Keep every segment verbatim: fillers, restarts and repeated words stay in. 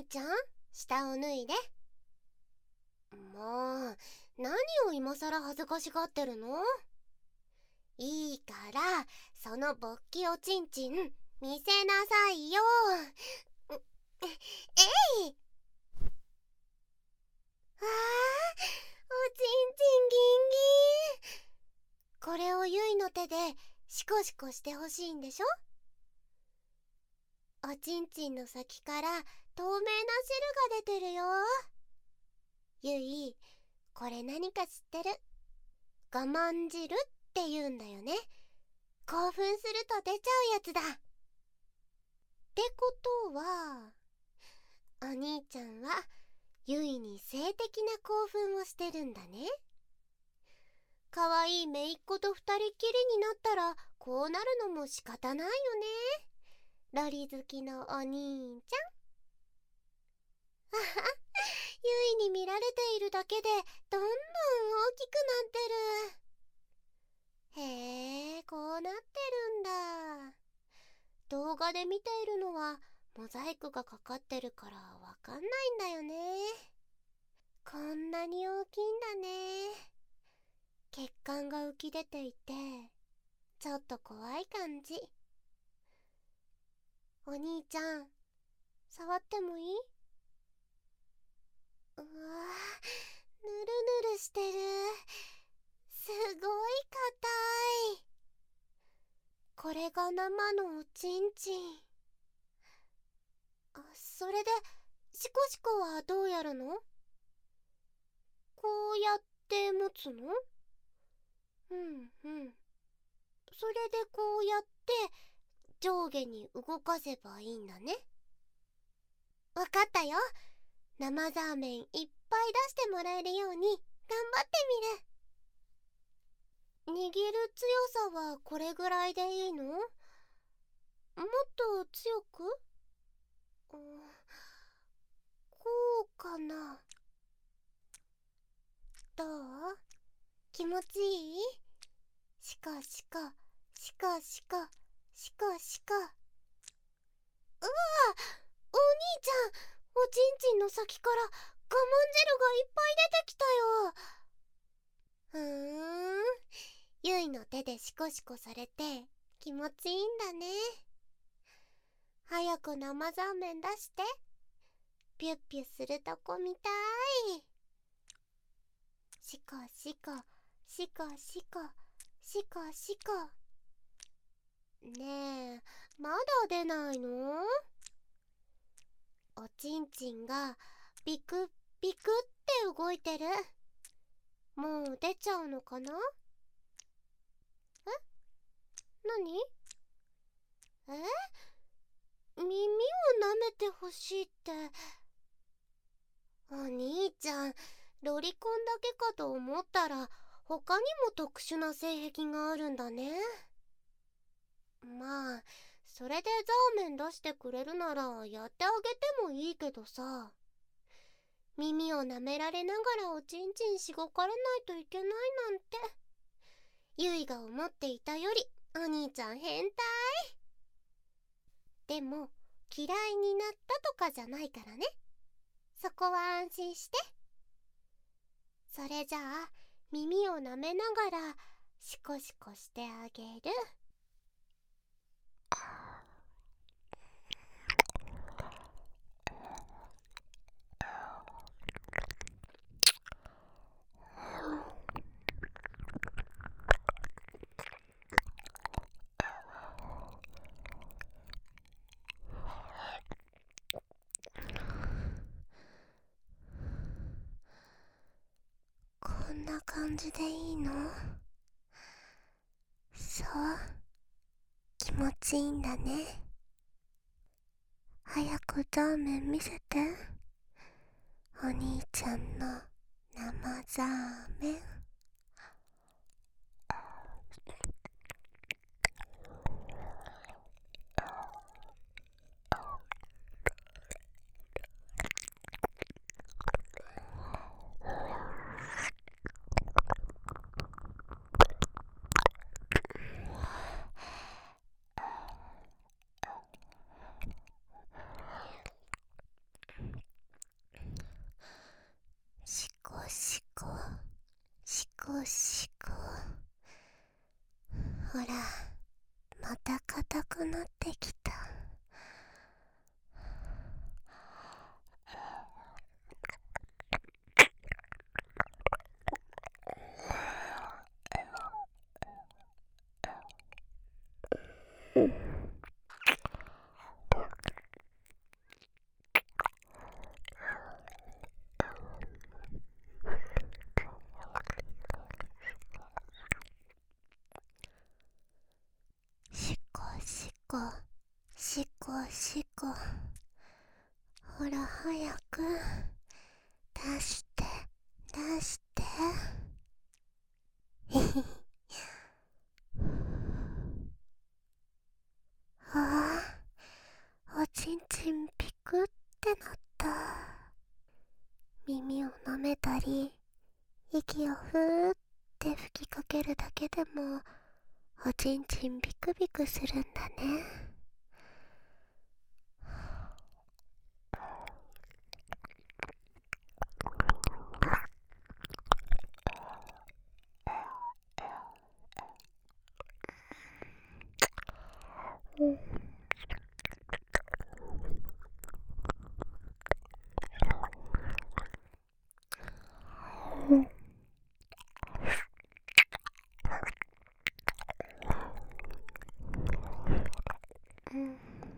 ちゃん、下を脱いで。もう、何を今さら恥ずかしがってるの？いいから、その勃起おちんちん見せなさいよ。えい。あー、おちんちんギンギン。これをゆいの手でシコシコしてほしいんでしょ？おちんちんの先から透明な汁が出てるよ。ゆい、これ何か知ってる？我慢汁って言うんだよね。興奮すると出ちゃうやつだ。ってことは、お兄ちゃんはゆいに性的な興奮をしてるんだね。かわいい姪っ子と二人きりになったらこうなるのも仕方ないよね。ロリ好きのお兄ちゃん。あは、ゆいに見られているだけでどんどん大きくなってる。へえ、こうなってるんだ。動画で見ているのはモザイクがかかってるからわかんないんだよね。こんなに大きいんだね。血管が浮き出ていてちょっと怖い感じ。お兄ちゃん、触ってもいい？うわー、ぬるぬるしてる。すごい硬い。これが生のおちんちん。あ、それでシコシコはどうやるの？こうやって持つの？うんうん。それでこうやって上下に動かせばいいんだね。わかったよ。生ザーメンいっぱい出してもらえるように頑張ってみる。握る強さはこれぐらいでいいの？もっと強く？うん、こうかな。どう？気持ちいい？シカシカシカシカシカシカ。うわ、お兄ちゃん、おちんちんの先から我慢汁がいっぱい出てきたよ。ふーん、ゆいの手でシコシコされて気持ちいいんだね。早く生ザーメン出して。ピュッピュするとこ見たい。シコシコシコシコシコシコ。ねえ、まだ出ないの？おちんちんがビクビクって動いてる。もう出ちゃうのかな？え？何？え？耳を舐めてほしいって。お兄ちゃん、ロリコンだけかと思ったら他にも特殊な性癖があるんだね。まあ、それでザーメン出してくれるならやってあげてもいいけどさ。耳を舐められながらおちんちんしごかれないといけないなんて。ゆいが思っていたよりお兄ちゃん変態。でも嫌いになったとかじゃないからね。そこは安心して。それじゃあ耳を舐めながらシコシコしてあげる。こんな感じでいいの？そう、気持ちいいんだね。早くザーメン見せて。お兄ちゃんの生ザーメン。 こしこ。ほら、また硬くなってきた。しこしこしこしこ。ほら早く出して出して。ああ、おちんちんピクってなった。耳を舐めたり、息をふーって吹きかけるだけでもおちんちんビクビクするんだね。うんうんうん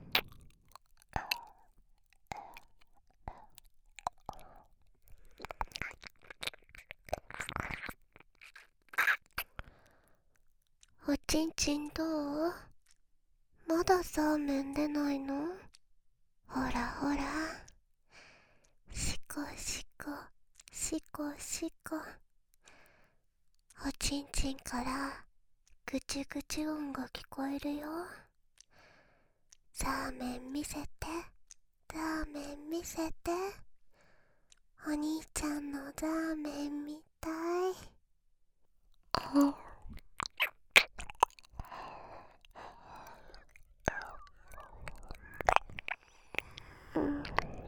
おちんちんどう？まださ、めんでないの？ほらほら。しこしこ、しこしこ。おちんちんからぐちぐち音が聞こえるよ。ザーメン見せて、ザーメン見せて。お兄ちゃんのザーメンみたい。あうん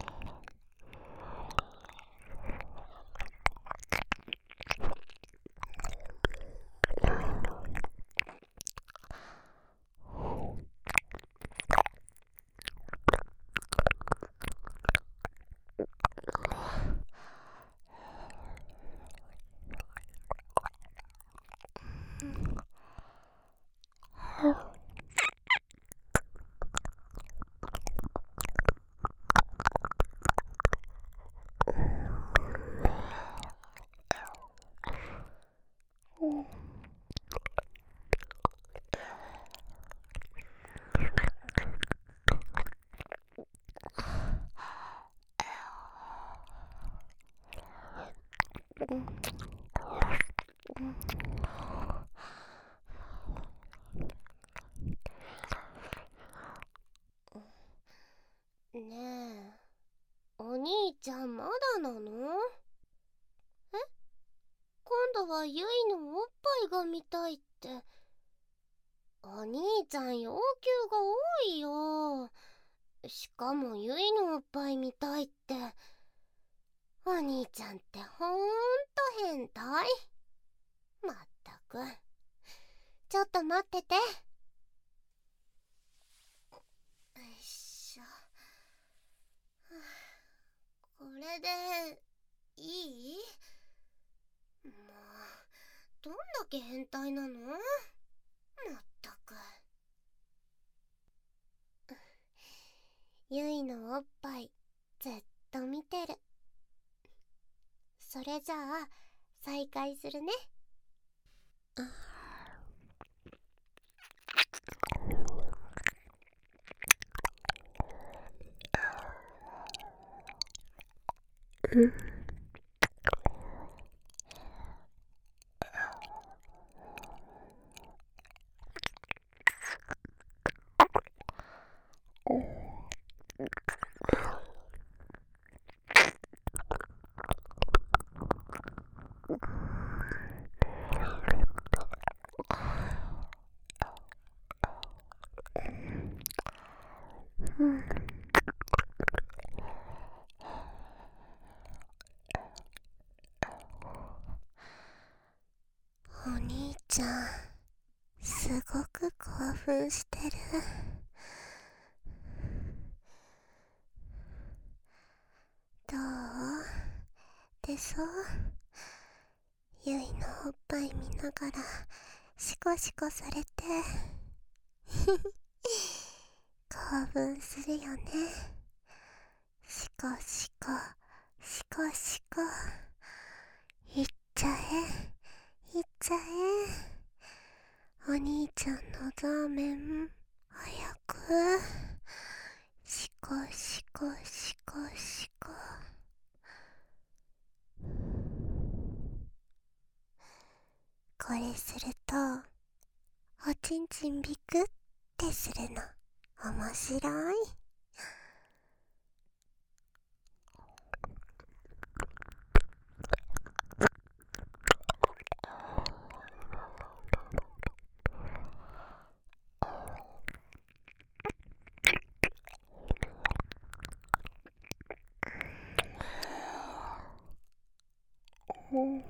うんねえ、お兄ちゃんまだなの？え、今度はゆいのおっぱいが見たいって。お兄ちゃん要求が多いよ。しかもゆいのおっぱい見たいって。お兄ちゃんってほんと変態。まったく。ちょっと待ってて。よいしょ。これでいい？もうどんだけ変態なの？まったく。ゆいのおっぱいずっと見てる。それじゃあ再開するね。うんうんちゃん、すごく興奮してる。どう？でしょ？ゆいのおっぱい見ながらシコシコされて興奮するよね。シコシコシコシコ、いっちゃえいっちゃえ。お兄ちゃんのザーメン早く。シコシコシコシコ。これするとおちんちんビクってするの面白い。うん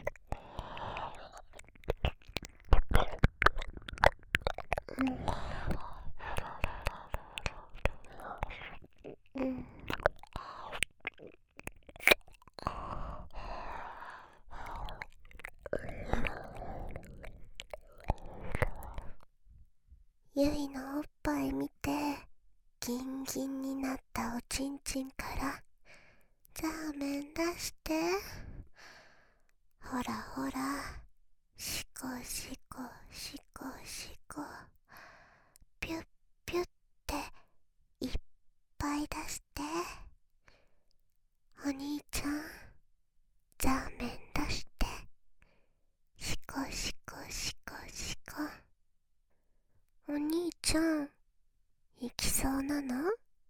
うん。ゆいのおっぱい見てギンギンになったおちんちんからザーメン出して。ほらほら、シコシコシコシコ、ピュッピュッっていっぱい出して。お兄ちゃん、ザーメン出して。シコシコシコシコ。お兄ちゃん、行きそうなの？や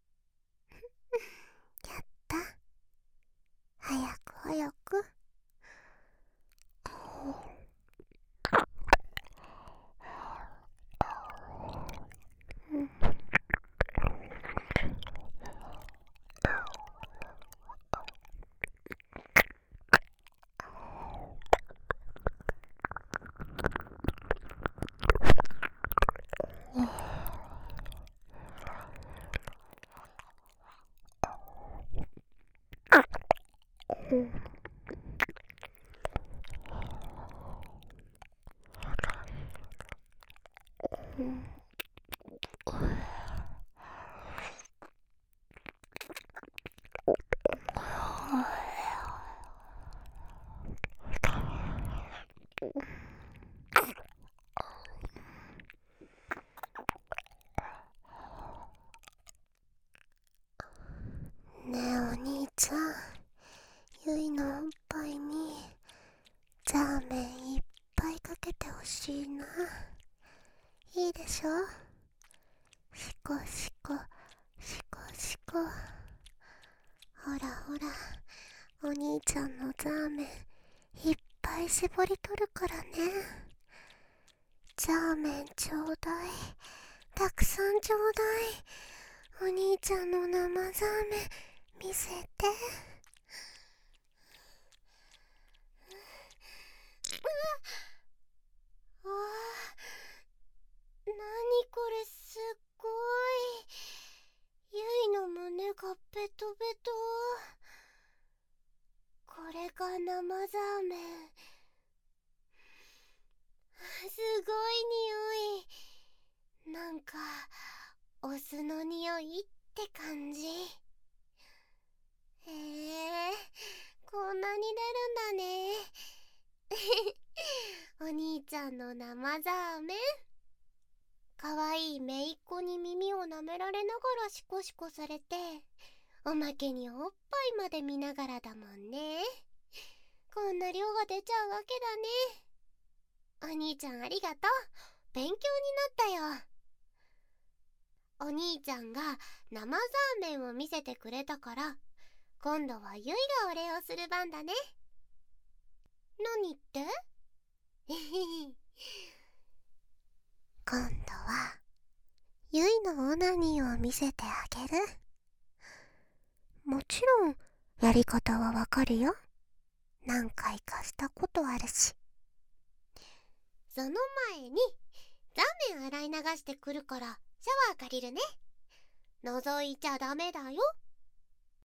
った。早く早く。うんうんうんねえお兄ちゃん、ゆいのおっぱいにザーメンいっぱいかけてほしいな。いいでしょ？シコシコシコシコ。ほらほら、お兄ちゃんのザーメンいっぱい絞り取るからね。ザーメンちょうだい、たくさんちょうだい。お兄ちゃんの生ザーメン見せて。うわあ、なにこれ、すっごい。ゆいの胸がベトベト。これが生ザーメン。すごい匂い。なんかお酢の匂いって感じ。へえ、こんなに出るんだね。お兄ちゃんの生ザーメン。かわいいめいっ子に耳を舐められながらシコシコされて、おまけにおっぱいまで見ながらだもんね。こんな量が出ちゃうわけだね。お兄ちゃんありがとう。勉強になったよ。お兄ちゃんが生ザーメンを見せてくれたから、今度はゆいがお礼をする番だね。何って？今度はゆいのオナニーを見せてあげる。もちろんやり方はわかるよ。何回かしたことあるし。 その前にザメ洗い流してくるからシャワー借りるね。覗いちゃダメだよ。